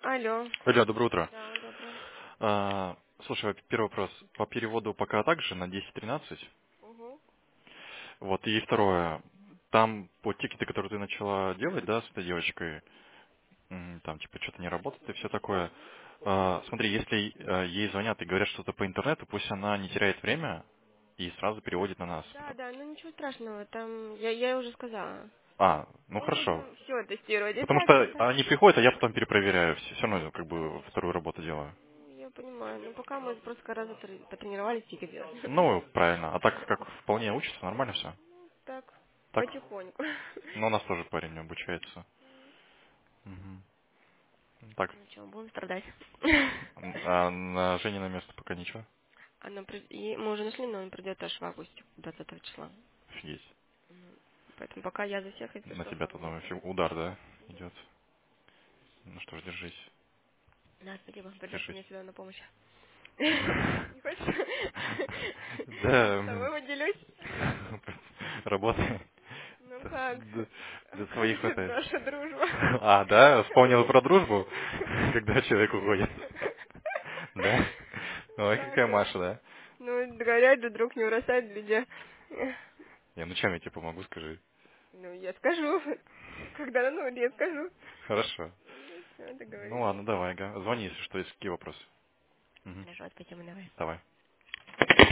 Алло. Алло, доброе утро. Да, доброе. Слушай, первый вопрос. По переводу пока так же, на 10-13. Угу. Вот, и второе. Там по тикеты, которые ты начала делать, да, с этой девочкой, там типа что-то не работает и все такое. Смотри, если ей звонят и говорят что-то по интернету, пусть она не теряет время и сразу переводит на нас. Да, да, ну ничего страшного, там, я уже сказала. Ну Мы хорошо. будем все тестировать. Потому Опять что это. они приходят, а я потом перепроверяю. Все равно как бы Конечно. вторую работу делаю. Ну, я понимаю. Ну, пока мы просто раза потренировались тихо делать. Ну, правильно. А так как вполне учится, нормально все. Так, Так, потихоньку. ну, у нас тоже парень обучается. Мгм. Так, Ну что, будем страдать. а на Женино место пока ничего? И мы уже нашли, но он придет аж в августе, 20 числа. Офигеть. Поэтому пока я за всех, если На что, тебя тут оформляйте. вообще удар, да, идет? Ну что ж, держись. Да, спасибо, придется Держись. мне сюда на помощь. Не хочешь? Да, С тобой поделюсь? работай. Ну как? Для Как своих же хватает. наша дружба? Да? Вспомнил про дружбу? Когда человек уходит. Да? Ой, Да, какая да. Маша, да? Ну, говорят, да друг не урастает люди. Ну чем я тебе помогу, скажи. Ну, я скажу. Когда я скажу. Хорошо. Ну, все, Ну договорились. ладно, давай, ага. Звони, если что, есть какие вопросы. Мгм. Хорошо, спасибо, давай. Давай.